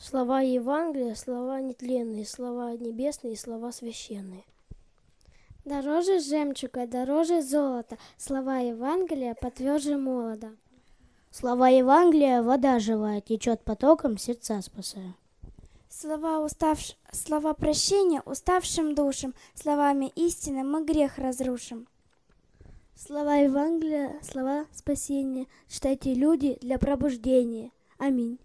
Слова Евангелия, слова нетленные, слова небесные, слова священные. Дороже жемчуга, дороже золота, слова Евангелия потверже молода. Слова Евангелия вода живая, течет потоком, сердца спасая. Слова прощения уставшим душам, словами истины мы грех разрушим. Слова Евангелия, слова спасения, читайте люди для пробуждения. Аминь.